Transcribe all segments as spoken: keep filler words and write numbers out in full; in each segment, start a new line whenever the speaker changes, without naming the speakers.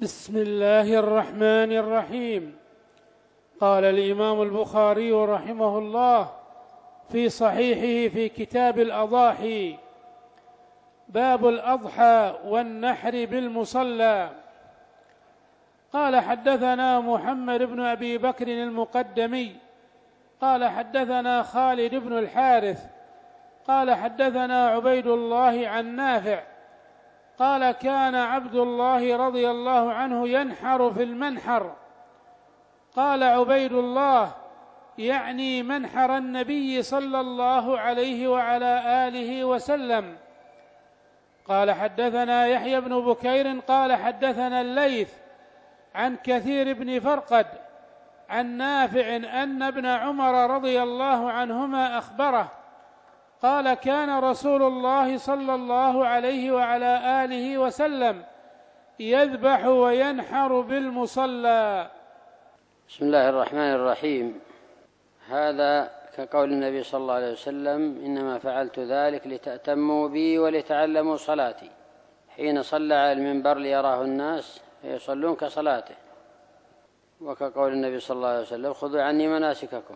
بسم الله الرحمن الرحيم. قال الإمام البخاري رحمه الله في صحيحه في كتاب الأضاحي: باب الأضحى والنحر بالمصلى. قال حدثنا محمد بن أبي بكر المقدمي قال حدثنا خالد بن الحارث قال حدثنا عبيد الله عن نافع قال كان عبد الله رضي الله عنه ينحر في المنحر. قال عبيد الله: يعني منحر النبي صلى الله عليه وعلى آله وسلم. قال حدثنا يحيى بن بكير قال حدثنا الليث عن كثير بن فرقد عن نافع أن ابن عمر رضي الله عنهما أخبره قال كان رسول الله صلى الله عليه وعلى آله وسلم يذبح وينحر بالمصلى.
بسم الله الرحمن الرحيم. هذا كقول النبي صلى الله عليه وسلم: إنما فعلت ذلك لتأتموا بي ولتعلموا صلاتي، حين صلى على المنبر ليراه الناس فيصلون كصلاته. وكقول النبي صلى الله عليه وسلم: خذوا عني مناسككم.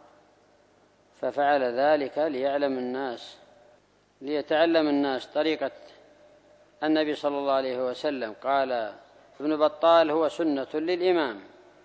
ففعل ذلك ليعلم الناس ليتعلم الناس طريقة النبي صلى الله عليه وسلم. قال ابن بطال: هو سنة للإمام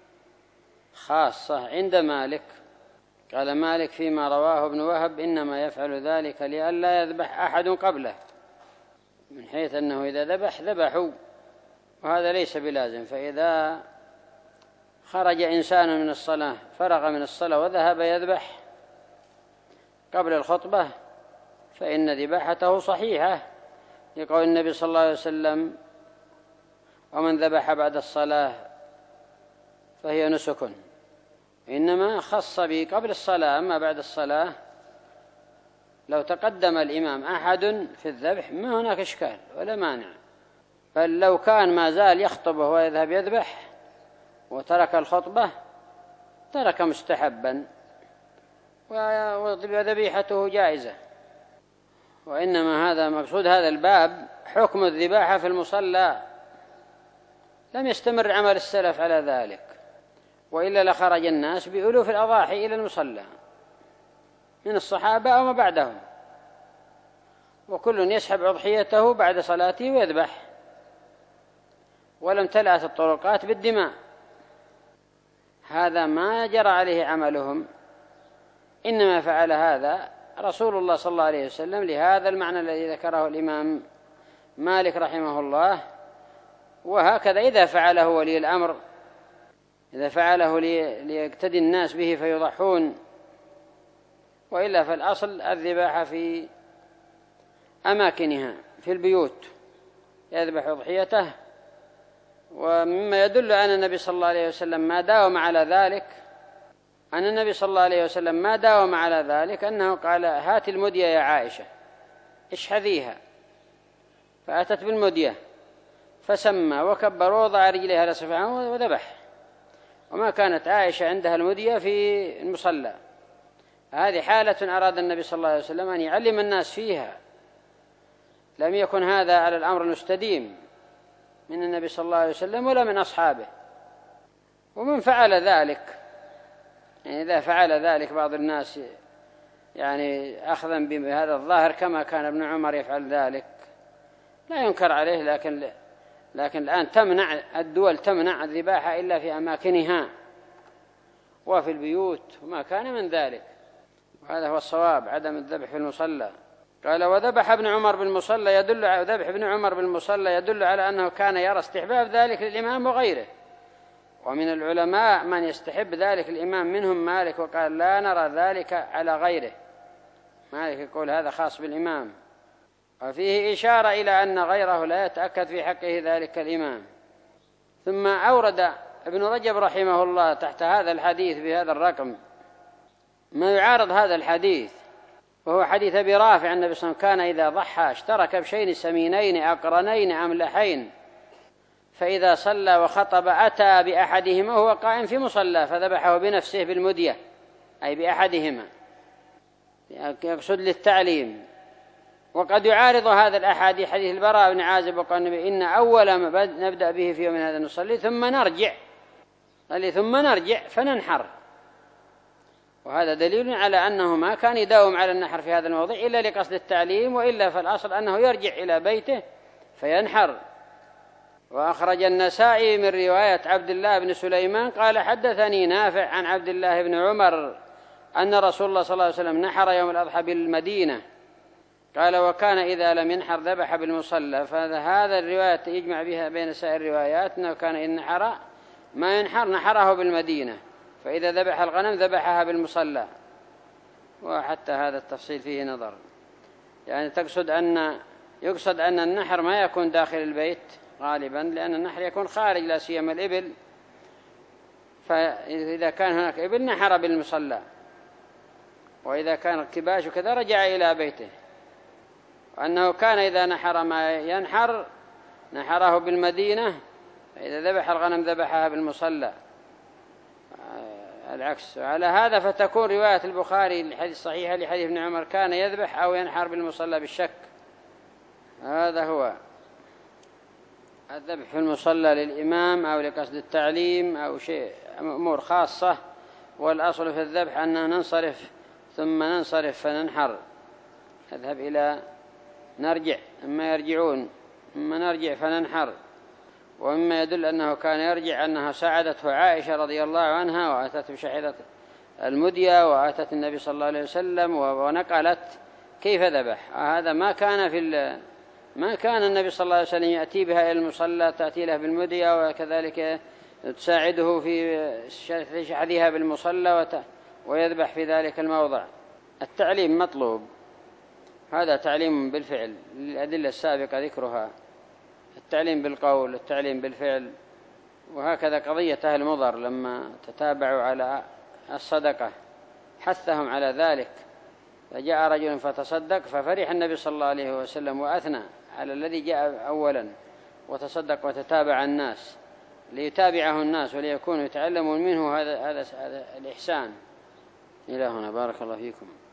خاصة عند مالك. قال مالك فيما رواه ابن وهب: إنما يفعل ذلك لئلا يذبح أحد قبله، من حيث أنه إذا ذبح ذبحوا، وهذا ليس بلازم. فإذا خرج إنسان من الصلاة فرغ من الصلاة وذهب يذبح قبل الخطبة فإن ذباحته صحيحة، لقول النبي صلى الله عليه وسلم: ومن ذبح بعد الصلاة فهي نسك. إنما خص به قبل الصلاة، أما بعد الصلاة لو تقدم الإمام أحد في الذبح ما هناك إشكال ولا مانع، بل لو كان ما زال يخطبه ويذهب يذبح وترك الخطبة ترك مستحبا وذبيحته جائزة. وإنما هذا مقصود هذا الباب حكم الذباحة في المصلى، لم يستمر عمل السلف على ذلك، وإلا لخرج الناس بألوف الأضاحي إلى المصلى من الصحابة أو ما بعدهم، وكل يسحب أضحيته بعد صلاته ويذبح، ولم تلأت الطرقات بالدماء. هذا ما جرى عليه عملهم، إنما فعل هذا رسول الله صلى الله عليه وسلم لهذا المعنى الذي ذكره الإمام مالك رحمه الله. وهكذا إذا فعله ولي الأمر، إذا فعله ليقتدي الناس به فيضحون، وإلا فالأصل الذباحة في أماكنها في البيوت يذبح أضحيته. ومما يدل أن النبي صلى الله عليه وسلم ما داوم على ذلك أن النبي صلى الله عليه وسلم ما داوم على ذلك أنه قال: هات المدية يا عائشة اشحذيها، فأتت بالمدية فسمى وكبر ووضع رجليها على صفحها وذبح، وما كانت عائشة عندها المدية في المصلى. هذه حالة أراد النبي صلى الله عليه وسلم أن يعلم الناس فيها، لم يكن هذا على الأمر المستديم من النبي صلى الله عليه وسلم ولا من أصحابه. ومن فعل ذلك، يعني إذا فعل ذلك بعض الناس يعني أخذا بهذا الظاهر كما كان ابن عمر يفعل ذلك لا ينكر عليه، لكن لكن الآن تمنع الدول تمنع الذباحة إلا في أماكنها وفي البيوت وما كان من ذلك، وهذا هو الصواب، عدم الذبح في المصلى. قال: وذبح ابن عمر بالمصلى يدل على ذبح ابن عمر بالمصلى يدل على أنه كان يرى استحباب ذلك للإمام وغيره، ومن العلماء من يستحب ذلك الإمام منهم مالك، وقال: لا نرى ذلك على غيره. مالك يقول هذا خاص بالإمام، وفيه إشارة إلى أن غيره لا يتأكد في حقه ذلك الإمام. ثم أورد ابن رجب رحمه الله تحت هذا الحديث بهذا الرقم ما يعارض هذا الحديث، وهو حديث أبي رافع عن النبي صلى الله عليه وسلم: كان إذا ضحى اشترك بشين سمينين أقرنين أملحين، فإذا صلى وخطب أتى بأحدهما وهو قائم في مصلى فذبحه بنفسه بالمدية، أي بأحدهما، يقصد للتعليم. وقد يعارض هذا الأحاديث حديث البراء بن عازب وقال النبي إن أول ما نبدأ به في يوم هذا نصلي ثم نرجع، قال ثم نرجع فننحر، وهذا دليل على أنه ما كان يداوم على النحر في هذا الموضع إلا لقصد التعليم، وإلا فالأصل أنه يرجع إلى بيته فينحر. وأخرج النسائي من رواية عبد الله بن سليمان قال حدثني نافع عن عبد الله بن عمر أن رسول الله صلى الله عليه وسلم نحر يوم الأضحى بالمدينة، قال وكان إذا لم ينحر ذبح بالمصلى. فهذا الرواية يجمع بها بين سائر الروايات أنه كان إن نحر ما ينحر نحره بالمدينة، فإذا ذبح الغنم ذبحها بالمصلى. وحتى هذا التفصيل فيه نظر، يعني تقصد أن يقصد أن النحر ما يكون داخل البيت غالبا، لأن النحر يكون خارج لا سيما الإبل، فإذا كان هناك إبل نحر بالمصلى، وإذا كان كباش وكذا رجع إلى بيته. وأنه كان إذا نحر ما ينحر نحره بالمدينة، فإذا ذبح الغنم ذبحها بالمصلى العكس. وعلى هذا فتكون رواية البخاري الحديث صحيحة لحديث ابن عمر كان يذبح أو ينحر بالمصلى بالشك. هذا هو الذبح في المصلى للإمام أو لقصد التعليم أو شيء أمور خاصة، والأصل في الذبح أننا ننصرف ثم ننصرف فننحر، نذهب إلى نرجع أما يرجعون ثم نرجع فننحر. ومما يدل أنه كان يرجع أنها ساعدته عائشة رضي الله عنها وأتت بشحيرة المدية وأتت النبي صلى الله عليه وسلم ونقلت كيف ذبح. هذا ما كان في ما كان النبي صلى الله عليه وسلم يأتي بها إلى المصلى تأتي له بالمدية وكذلك تساعده في شحذها بالمصلى ويذبح في ذلك الموضع. التعليم مطلوب، هذا تعليم بالفعل للأدلة السابقة ذكرها، التعليم بالقول التعليم بالفعل. وهكذا قضية أهل مضر لما تتابعوا على الصدقة حثهم على ذلك، فجاء رجل فتصدق ففرح النبي صلى الله عليه وسلم وأثنى على الذي جاء أولا وتصدق وتتابع الناس ليتابعه الناس وليكونوا يتعلمون منه هذا هذا الإحسان. إلى هنا بارك الله فيكم.